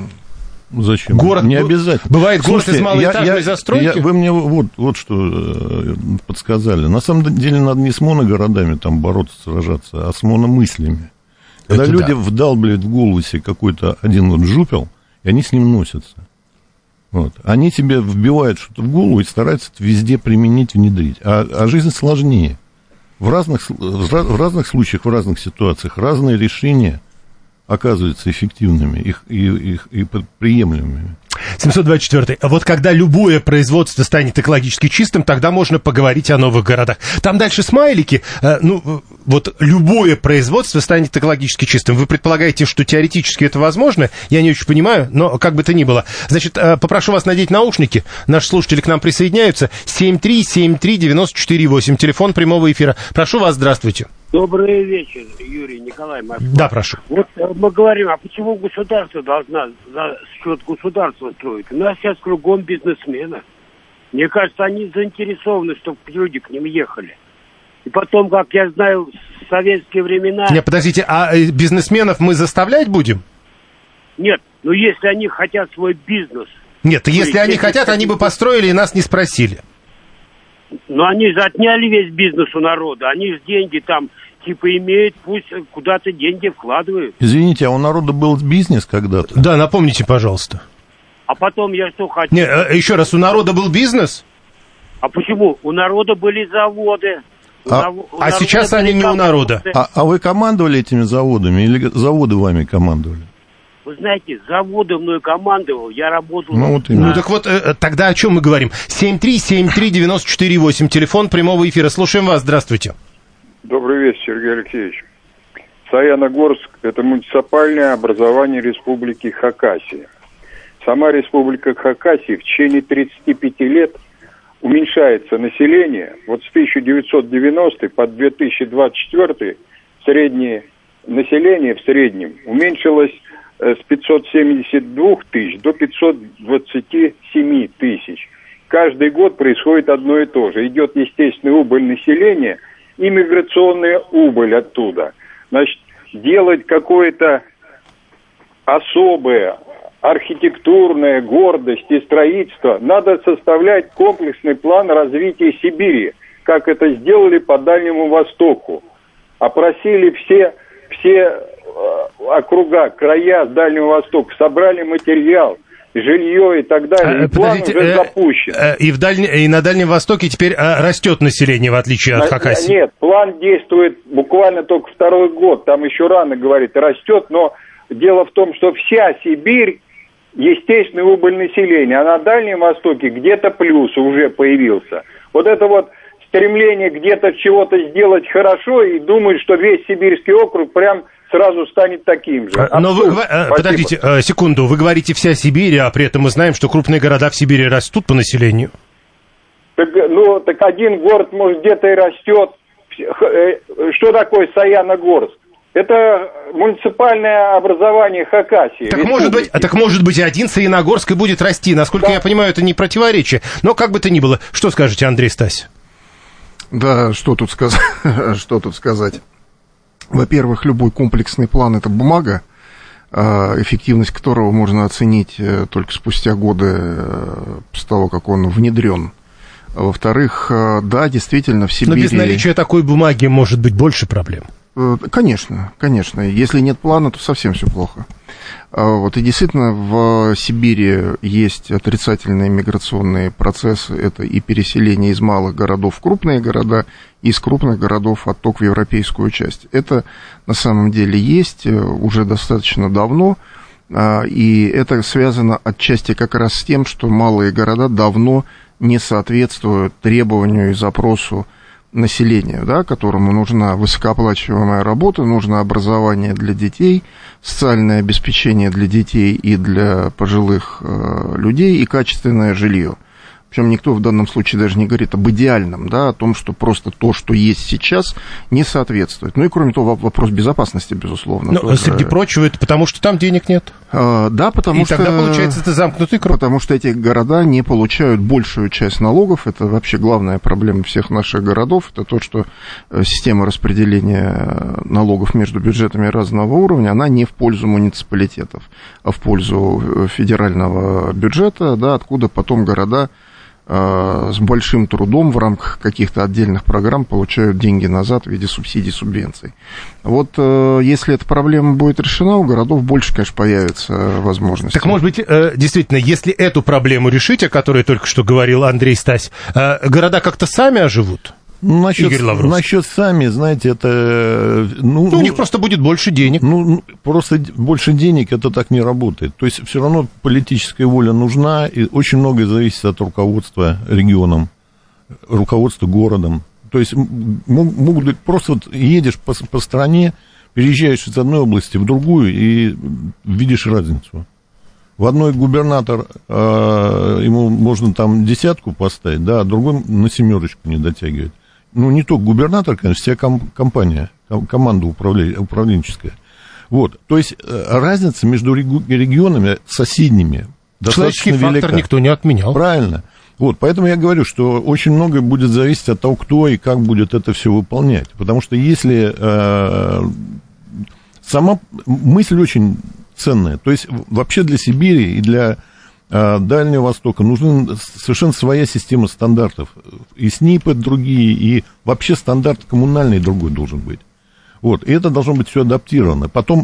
Зачем? Город, не обязательно. Бывает город Слушайте, из малоэтажной я, я, застройки? Я, вы мне вот, вот что э, подсказали. На самом деле надо не с моногородами там бороться, сражаться, а с мономыслями. Когда Это люди да. вдалбливают в голову себе какой-то один вот жупел, и они с ним носятся. Вот. Они тебе вбивают что-то в голову и стараются это везде применить, внедрить. А, а жизнь сложнее. В разных, в разных случаях, в разных ситуациях разные решения оказываются эффективными их, и, их, и приемлемыми. семьсот двадцать четвёртый. Вот когда любое производство станет экологически чистым, тогда можно поговорить о новых городах. Там дальше смайлики. Ну, вот любое производство станет экологически чистым. Вы предполагаете, что теоретически это возможно? Я не очень понимаю, но как бы то ни было. Значит, попрошу вас надеть наушники. Наши слушатели к нам присоединяются. семь три семь три девяносто четыре восемь. Телефон прямого эфира. Прошу вас, здравствуйте. Добрый вечер, Юрий, Николай, Москва. Да, прошу. Вот мы говорим, а почему государство должна за счет государства строить? У нас сейчас кругом бизнесмены. Мне кажется, они заинтересованы, чтобы люди к ним ехали. И потом, как я знаю, в советские времена... Не, подождите, а бизнесменов мы заставлять будем? Нет, но если они хотят свой бизнес... Нет, если они хотят, они бы построили и нас не спросили. Но они же отняли весь бизнес у народа. Они же деньги там, типа, имеют, пусть куда-то деньги вкладывают. Извините, а у народа был бизнес когда-то? Да, напомните, пожалуйста. А потом я что хочу... Не, еще раз, у народа был бизнес? А почему? У народа были заводы. А, у а сейчас они не у народа. А, а вы командовали этими заводами или заводы вами командовали? Вы знаете, заводы мной командовал, я работал... Ну, вот ну так вот, э, тогда о чем мы говорим? семь три семь три девяносто четыре восемь, телефон прямого эфира. Слушаем вас, здравствуйте. Добрый вечер, Сергей Алексеевич. Саяногорск – это муниципальное образование Республики Хакасия. Сама Республика Хакасия в течение тридцати пяти лет уменьшается население. Вот с тысяча девятьсот девяностого по две тысячи двадцать четвёртый среднее население в среднем уменьшилось с пятисот семидесяти двух тысяч до пятисот двадцати семи тысяч. Каждый год происходит одно и то же. Идет естественная убыль населения и миграционная убыль оттуда. Значит, делать какое-то особое архитектурная гордость и строительство, надо составлять комплексный план развития Сибири, как это сделали по Дальнему Востоку. Опросили все, все э, округа, края Дальнего Востока, собрали материал, жилье и так далее. И план уже э, запущен. Э, и, в Дальне, и на Дальнем Востоке теперь э, растет население, в отличие от Хакасии? Нет, план действует буквально только второй год, там еще рано говорить, растет, но дело в том, что вся Сибирь естественный убыль населения, а на Дальнем Востоке где-то плюс уже появился. Вот это вот стремление где-то чего-то сделать хорошо и думать, что весь Сибирский округ прям сразу станет таким же. Но вы, вы, подождите, секунду, вы говорите вся Сибирь, а при этом мы знаем, что крупные города в Сибири растут по населению. Так, ну, так один город, может, где-то и растет. Что такое Саяногорск? Это муниципальное образование Хакасии. Так может, быть, так может быть, один Саяногорск и будет расти. Насколько да. я понимаю, это не противоречие. Но как бы то ни было, что скажете, Андрей Стась? Да, что тут сказать? что тут сказать? Во-первых, любой комплексный план – это бумага, эффективность которого можно оценить только спустя годы с того, как он внедрен. Во-вторых, да, действительно, в Сибири... Но без наличия такой бумаги может быть больше проблем. Конечно, конечно. Если нет плана, то совсем все плохо. Вот, и действительно, в Сибири есть отрицательные миграционные процессы. Это и переселение из малых городов в крупные города, и из крупных городов отток в европейскую часть. Это на самом деле есть уже достаточно давно, и это связано отчасти как раз с тем, что малые города давно не соответствуют требованию и запросу населения, да, которому нужна высокооплачиваемая работа, нужно образование для детей, социальное обеспечение для детей и для пожилых э, людей и качественное жилье. Причем никто в данном случае даже не говорит об идеальном, да, о том, что просто то, что есть сейчас, не соответствует. Ну и кроме того, вопрос безопасности, безусловно. Но, тоже... среди прочего, это потому что там денег нет. А, да, потому и что... И тогда, получается, это замкнутый круг. Потому что эти города не получают большую часть налогов. Это вообще главная проблема всех наших городов. Это то, что система распределения налогов между бюджетами разного уровня, она не в пользу муниципалитетов, а в пользу федерального бюджета, да, откуда потом города с большим трудом в рамках каких-то отдельных программ получают деньги назад в виде субсидий, субвенций. Вот если эта проблема будет решена, у городов больше, конечно, появится возможностей. Так, может быть, действительно, если эту проблему решить, о которой только что говорил Андрей Стась, города как-то сами оживут? Ну, насчет, насчет сами, знаете, это... Ну, ну, у них просто будет больше денег. Ну, просто больше денег, это так не работает. То есть, все равно политическая воля нужна, и очень многое зависит от руководства регионом, руководства городом. То есть, могут быть, просто вот едешь по, по стране, переезжаешь из одной области в другую и видишь разницу. В одной губернатор, э, ему можно там десятку поставить, да, а другой на семерочку не дотягивает. Ну, не только губернатор, конечно, вся ком- компания, ком- команда управля- управленческая. Вот, то есть разница между регионами соседними достаточно велика. Человеческий фактор никто не отменял. Правильно. Вот, поэтому я говорю, что очень многое будет зависеть от того, кто и как будет это все выполнять. Потому что если э, сама мысль очень ценное. То есть вообще для Сибири и для а, Дальнего Востока нужна совершенно своя система стандартов. И СНИПы другие, и вообще стандарт коммунальный другой должен быть. Вот, и это должно быть все адаптировано. Потом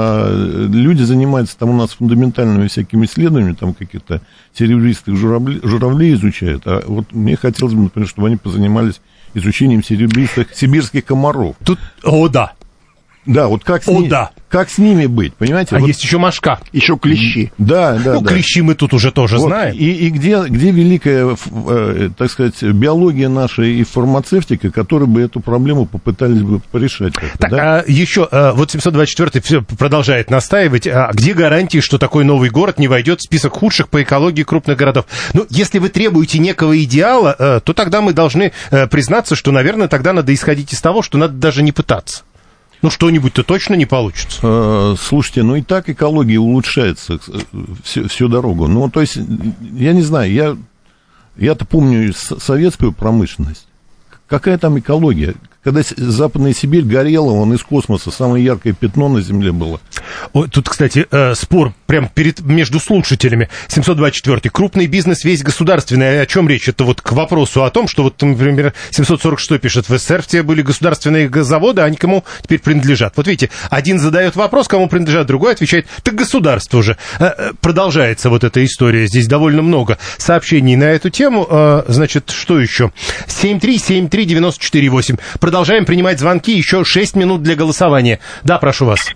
э, люди занимаются там у нас фундаментальными всякими исследованиями, там каких-то серебристых журавлей, журавлей изучают. А вот мне хотелось бы, например, чтобы они позанимались изучением серебристых сибирских комаров. Тут, о, да. Да, вот как с, О, ними, да. как с ними быть, понимаете? А вот, есть еще мошка. Еще клещи. Да, да, ну, да. клещи мы тут уже тоже вот, знаем. И, и где, где великая, э, так сказать, биология наша и фармацевтика, которые бы эту проблему попытались бы порешать как-то, Так, да? а еще, а, вот семьсот двадцать четвёртый все продолжает настаивать. А где гарантии, что такой новый город не войдет в список худших по экологии крупных городов? Ну, если вы требуете некого идеала, а, то тогда мы должны а, признаться, что, наверное, тогда надо исходить из того, что надо даже не пытаться. Ну, что-нибудь-то точно не получится. Слушайте, ну и так экология улучшается всю, всю дорогу. Ну, то есть, я не знаю, я, я-то помню советскую промышленность. Какая там экология? Когда Западная Сибирь горела, он из космоса, самое яркое пятно на Земле было. О, тут, кстати, э, спор прям перед, между слушателями. семьсот двадцать четвёртый. Крупный бизнес весь государственный. О чем речь? Это вот к вопросу о том, что вот, например, семьсот сорок шестой пишет, в СССР все были государственные заводы, а они кому теперь принадлежат. Вот видите, один задает вопрос, кому принадлежат, другой отвечает, так государство уже. Э, э, продолжается вот эта история. Здесь довольно много сообщений на эту тему. Э, значит, что еще? семь три семь три девять четыре восемь. Продолжаем принимать звонки. Еще шесть минут для голосования. Да, прошу вас.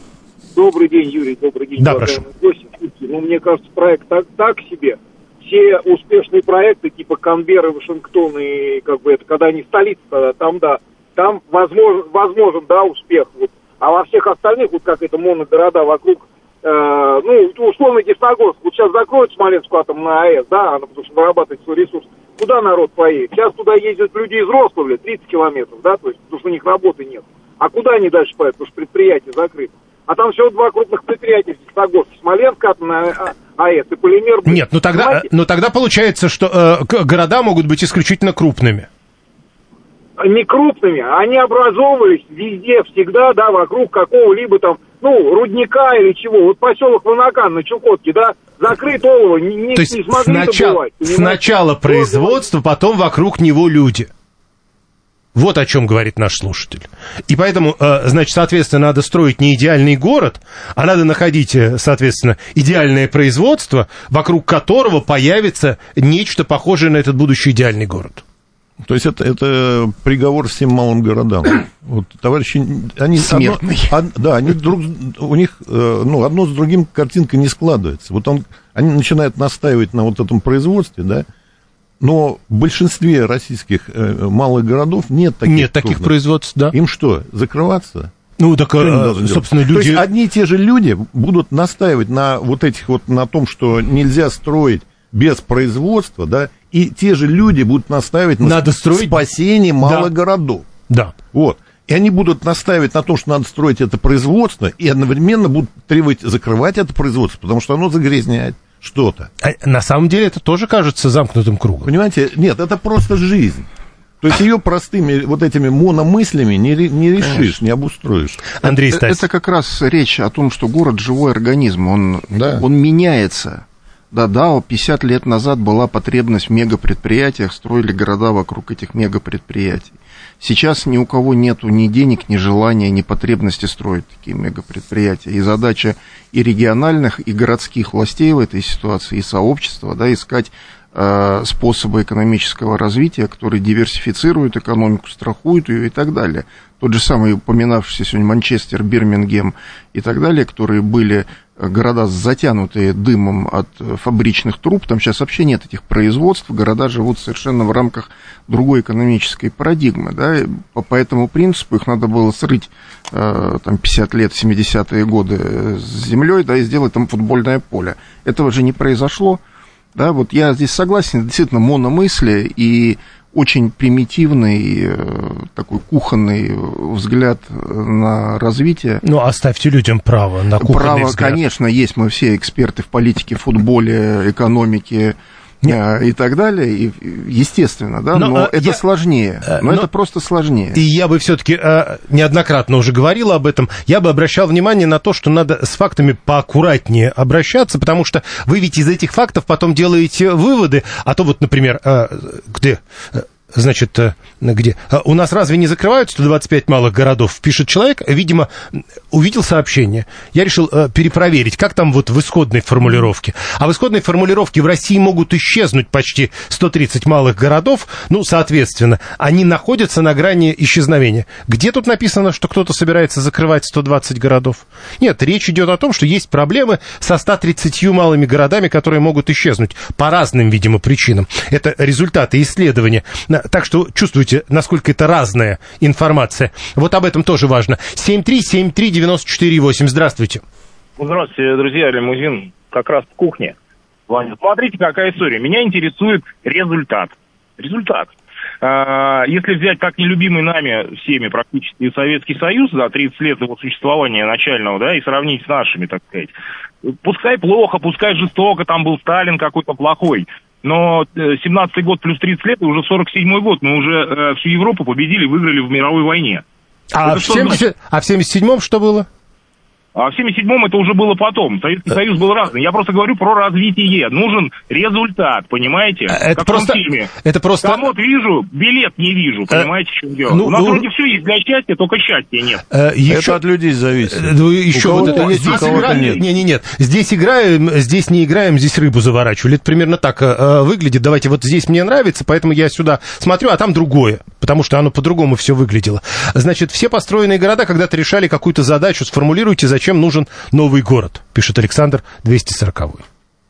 Добрый день, Юрий, добрый день. Да, прошу. Ну, мне кажется, проект так, так себе. Все успешные проекты, типа Канберра, Вашингтон, и как бы это, когда они столицы, тогда, там, да, там возможен, возможен, да, успех. Вот. А во всех остальных, вот как это моногорода вокруг, э, ну, условно Десногорск, вот сейчас закроют Смоленскую атомную АЭС, да, она потому что вырабатывает свой ресурс. Куда народ поедет? Сейчас туда ездят люди из Рославля, тридцать километров, да, то есть, потому что у них работы нет. А куда они дальше поедут? Потому что предприятие закрыто. А там всего два крупных предприятия в Десногорске. Смоленская атомная АЭС и Полимер. Нет, ну тогда, ну тогда получается, что э, города могут быть исключительно крупными. Не крупными, они образовывались везде, всегда, да, вокруг какого-либо там, ну, рудника или чего. Вот поселок Ванакан на Чукотке, да, закрыт олово, не, не, То есть не смогли сначала, добывать. сначала производство, потом вокруг него люди. Вот о чем говорит наш слушатель. И поэтому, значит, соответственно, надо строить не идеальный город, а надо находить, соответственно, идеальное производство, вокруг которого появится нечто похожее на этот будущий идеальный город. То есть это, это приговор всем малым городам. Вот, товарищи, они... Смертный. Одно, од, да, они друг... У них, ну, одно с другим картинка не складывается. Вот он, они начинают настаивать на вот этом производстве, да, но в большинстве российских э, малых городов нет таких Нет таких крупных. производств, да. Им что, закрываться? Ну, так, а, собственно, люди... То есть одни и те же люди будут настаивать на вот этих вот, на том, что нельзя строить без производства, да, и те же люди будут настаивать на надо строить... спасении малых да. городов. Да. Вот. И они будут настаивать на том, что надо строить это производство, и одновременно будут требовать закрывать это производство, потому что оно загрязняет что-то. А на самом деле это тоже кажется замкнутым кругом. Понимаете, нет, это просто жизнь. То есть ее простыми вот этими мономыслями не, не решишь, Конечно. не обустроишь. Андрей Стась. Это как раз речь о том, что город живой организм, он, да. он меняется. Да-да, пятьдесят лет назад была потребность в мегапредприятиях, строили города вокруг этих мегапредприятий. Сейчас ни у кого нету ни денег, ни желания, ни потребности строить такие мегапредприятия. И задача и региональных, и городских властей в этой ситуации, и сообщества, да, искать э, способы экономического развития, которые диверсифицируют экономику, страхуют ее и так далее. Тот же самый упоминавшийся сегодня Манчестер, Бирмингем и так далее, которые были города, затянутые дымом от фабричных труб, там сейчас вообще нет этих производств, города живут совершенно в рамках другой экономической парадигмы, да, и по, по этому принципу их надо было срыть э, там пятьдесят лет, семидесятые годы с землей, да, и сделать там футбольное поле. Этого же не произошло, да, вот я здесь согласен, действительно, мономысли и очень примитивный, такой кухонный взгляд на развитие. Ну, оставьте людям право на кухонный право, взгляд. Конечно, есть, мы все эксперты в политике, футболе, экономике, Нет. И так далее, и, естественно, да, но, но это я, сложнее, но, но это просто сложнее. И я бы все-таки э, неоднократно уже говорил об этом, я бы обращал внимание на то, что надо с фактами поаккуратнее обращаться, потому что вы ведь из этих фактов потом делаете выводы, а то вот, например, э, где... Значит, где? У нас разве не закрывают сто двадцать пять малых городов? Пишет человек, видимо, увидел сообщение. Я решил э, перепроверить, как там вот в исходной формулировке. А в исходной формулировке в России могут исчезнуть почти сто тридцать малых городов. Ну, соответственно, они находятся на грани исчезновения. Где тут написано, что кто-то собирается закрывать сто двадцать городов? Нет, речь идет о том, что есть проблемы со ста тридцатью малыми городами, которые могут исчезнуть по разным, видимо, причинам. Это результаты исследования. Так что чувствуете, насколько это разная информация. Вот об этом тоже важно. семь три семь три девять четыре восемь. Здравствуйте. Здравствуйте, друзья. Лимузин как раз в кухне. Ваня, смотрите, какая история. Меня интересует результат. Результат. А, если взять так нелюбимый нами всеми практически Советский Союз за тридцать лет его существования начального, да, и сравнить с нашими, так сказать. Пускай плохо, пускай жестоко, там был Сталин какой-то плохой. Но семнадцатый год плюс тридцать лет, и уже сорок седьмой год, мы уже э, всю Европу победили, выиграли в мировой войне. А, в, семьдесят, а в семьдесят седьмом что было? А в семьдесят седьмом это уже было потом. Советский Союз был разный. Я просто говорю про развитие. Нужен результат, понимаете? Это как просто... в том фильме. Это просто... Там вот вижу, билет не вижу, понимаете, в чем дело? Ну, У нас ну... вроде все есть для счастья, только счастья нет. Э, еще... Это от людей зависит. Еще у вот это... есть, здесь у кого-то играем... нет. Не, не, нет. Здесь играем, здесь не играем, здесь рыбу заворачивали. Это примерно так э, выглядит. Давайте, вот здесь мне нравится, поэтому я сюда смотрю, а там другое. Потому что оно по-другому все выглядело. Значит, все построенные города когда-то решали какую-то задачу. Сформулируйте, зачем нужен новый город, пишет Александр двести сороковой.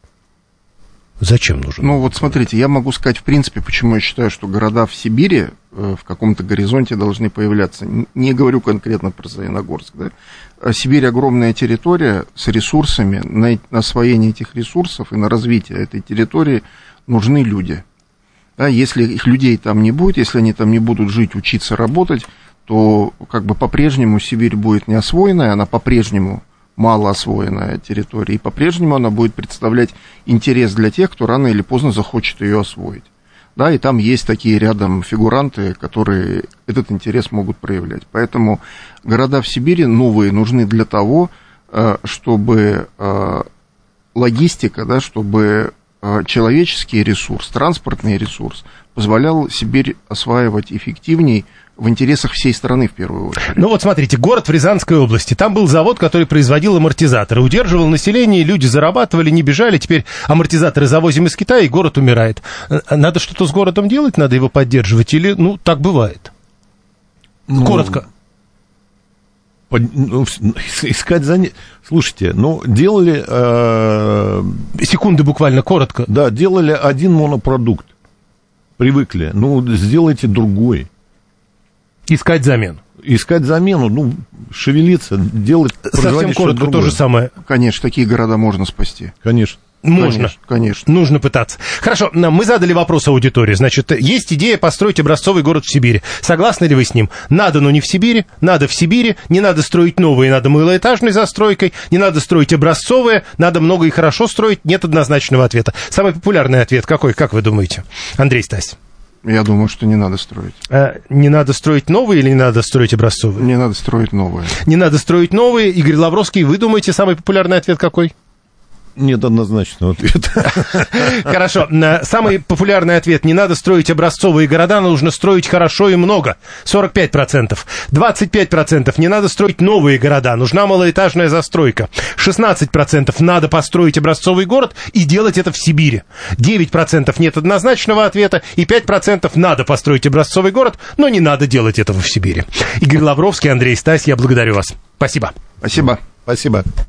Зачем нужен? Ну вот смотрите, я могу сказать в принципе, почему я считаю, что города в Сибири э, в каком-то горизонте должны появляться. Не говорю конкретно про Саяногорск. Да? Сибирь огромная территория с ресурсами. На, на освоение этих ресурсов и на развитие этой территории нужны люди. Да? Если их людей там не будет, если они там не будут жить, учиться, работать, то как бы по-прежнему Сибирь будет не освоенная, она по-прежнему малоосвоенная территория, и по-прежнему она будет представлять интерес для тех, кто рано или поздно захочет ее освоить. Да, и там есть такие рядом фигуранты, которые этот интерес могут проявлять. Поэтому города в Сибири новые нужны для того, чтобы логистика, да, чтобы человеческий ресурс, транспортный ресурс позволял Сибирь осваивать эффективней в интересах всей страны, в первую очередь. Ну вот смотрите, город в Рязанской области. Там был завод, который производил амортизаторы. Удерживал население, люди зарабатывали, не бежали. Теперь амортизаторы завозим из Китая, и город умирает. Надо что-то с городом делать, надо его поддерживать? Или, ну, так бывает? Ну, коротко. Под, ну, искать за... Слушайте, ну, делали... Э... Секунды буквально, коротко. Да, делали один монопродукт. Привыкли. Ну, сделайте другой. Искать замену. Искать замену, ну, шевелиться, делать... Совсем коротко то же самое. Конечно, такие города можно спасти. Конечно. Можно. Конечно, конечно. Нужно пытаться. Хорошо, мы задали вопрос аудитории. Значит, есть идея построить образцовый город в Сибири. Согласны ли вы с ним? Надо, но не в Сибири. Надо в Сибири. Не надо строить новые, надо малоэтажной застройкой. Не надо строить образцовые. Надо много и хорошо строить. Нет однозначного ответа. Самый популярный ответ какой, как вы думаете? Андрей Стась. Я думаю, что не надо строить. А, не надо строить новые или не надо строить образцовые? Не надо строить новые. Не надо строить новые. Игорь Лавровский, вы думаете, самый популярный ответ какой? Нет однозначного ответа. Хорошо. Самый популярный ответ. Не надо строить образцовые города, нужно строить хорошо и много. сорок пять процентов. двадцать пять процентов. Не надо строить новые города, нужна малоэтажная застройка. шестнадцать процентов. Надо построить образцовый город и делать это в Сибири. девять процентов. Нет однозначного ответа. И пять процентов. Надо построить образцовый город, но не надо делать этого в Сибири. Игорь Лавровский, Андрей Стась, я благодарю вас. Спасибо. Спасибо. Спасибо.